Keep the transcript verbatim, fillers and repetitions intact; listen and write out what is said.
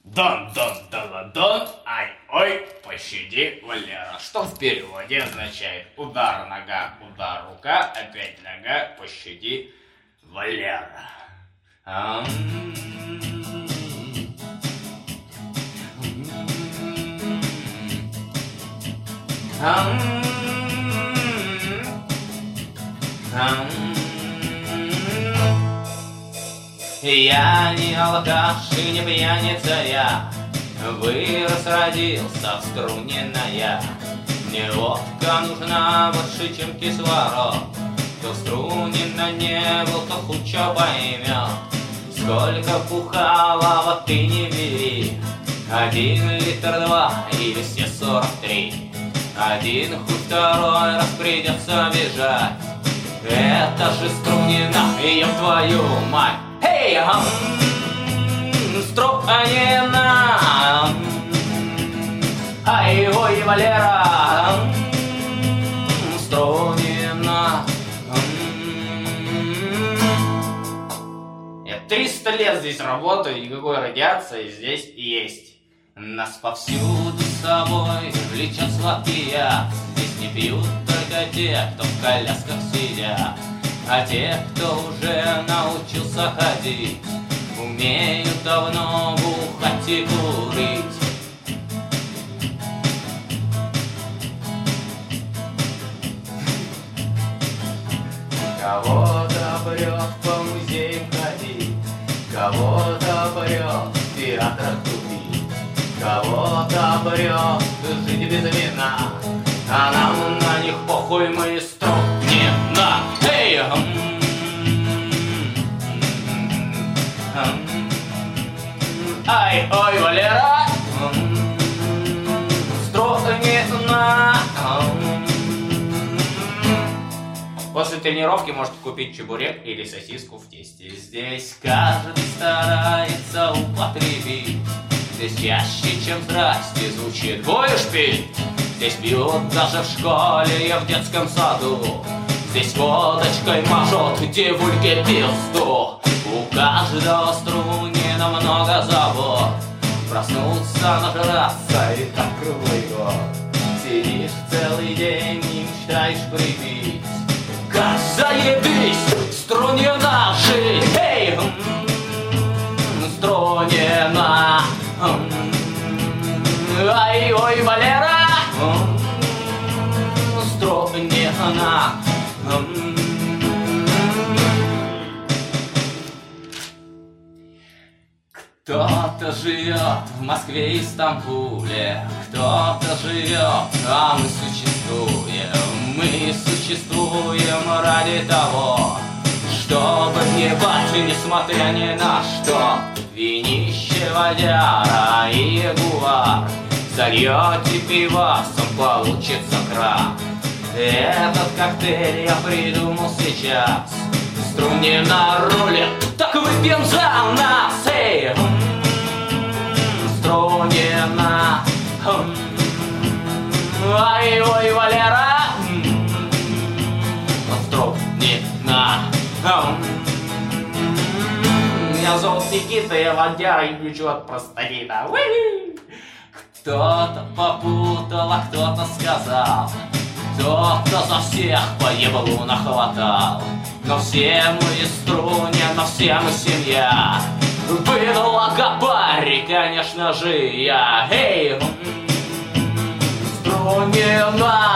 Дон, дон, дон, дон, ай, ой, пощади, Валера. Что в переводе означает удар нога, удар рука, опять нога, пощади, Валера. Ам. Ам. Ам. Я не алкаш и не пьяница я, вырос, родился струненная. Мне водка нужна больше, чем кислород. Кто струненно не был, то лучше поймет. Сколько пухалого ты не бери, один литр два или все сорок три. Один хуй, второй раз придется бежать. Это же струнина, ёб твою мать. Эй, ам, струнина, ай, ой, Валера, струнина. Я триста лет здесь работаю, никакой радиации здесь есть. Нас повсюду с собой влечет сладкий яд. Здесь не пьют только те, кто в колясках сидят, а те, кто уже научился ходить, умеют давно бухать и курить. Кого-то прет по музеям ходить, кого-то прет в театрах тупить, кого-то прет жить без вина, а нам на них похуй, мы струнина. Эй, ам, ам, ай, ой, Валера, струнина. После тренировки можете купить чебурек или сосиску в тесте. Здесь каждый старается употребить. Здесь чаще, чем здрасте, звучит «будешь пить?». Здесь пьют даже в школе и в детском саду. Здесь водочкой мажут девульки пизду. У каждого струнина много забот. Проснуться, нажраться и так круглый год. Сидишь целый день и мечтаешь прибить. Как заебись, струнина жить. Эй, струнина. Ай, ой, Валера, струнина. Кто-то живет в Москве и Стамбуле, кто-то живет, а мы существуем. Мы существуем ради того, чтобы ебать, несмотря ни на что. Винище, водяра и ягуар, зальете пивасом, получится крак. Этот коктейль я придумал сейчас. Струнина рулет, так выпьем за нас. Эй, струнина. Ай, ой, Валера, струнина. Меня зовут Никита, я водяра и лечу от простатита. Кто-то попутал, а кто-то сказал, кто-то за всех по еблу нахватал. Но все мы струнина, все мы семья. Выдала габари, конечно же, я. Эй, струнина.